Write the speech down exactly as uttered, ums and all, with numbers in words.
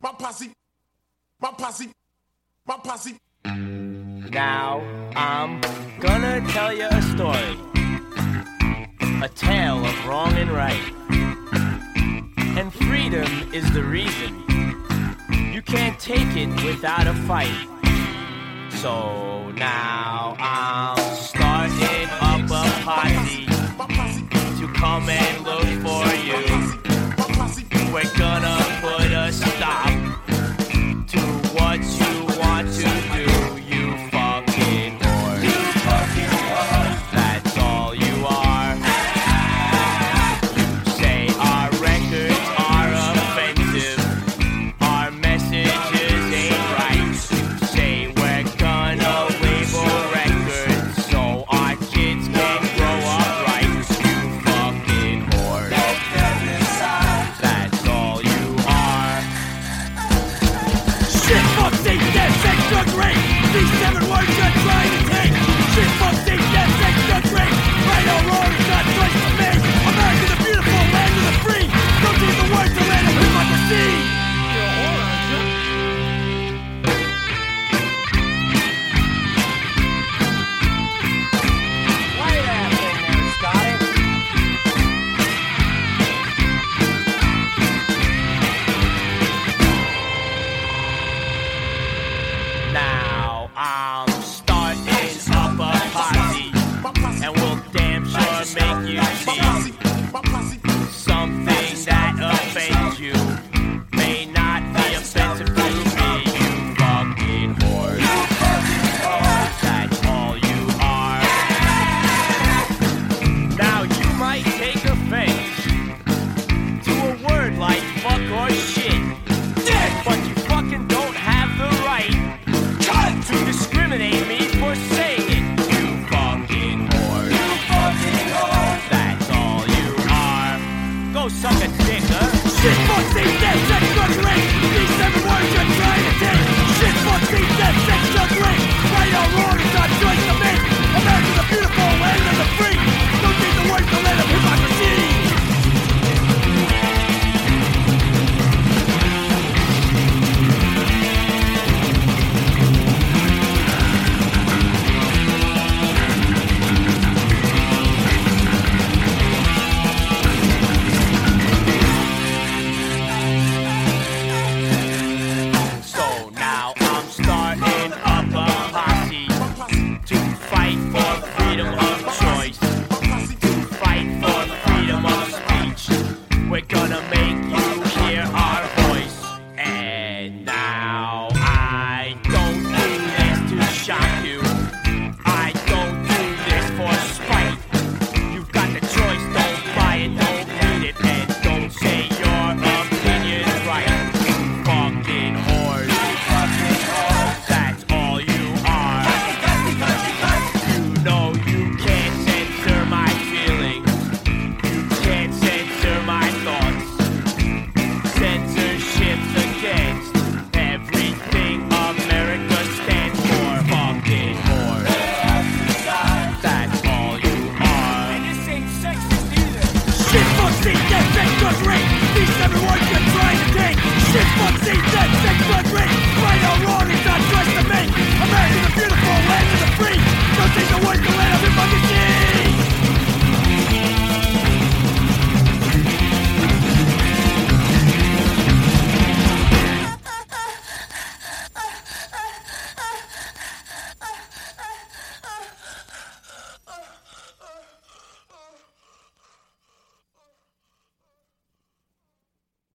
My posse, my posse, my posse. Now I'm gonna tell you a story, a tale of wrong and right. And freedom is the reason. You can't take it without a fight. So now I'm starting up a posse to come and look for you. We're gonna put a stop to what you want to do, you fucking whore. You fucking whore. That's all you are. You say our records are offensive, our messages ain't right. You say we're gonna label records so our kids can grow up right. You fucking whore. That's all you are. Shit, fuck, seek, death, sex, drugs, rape. These seven words should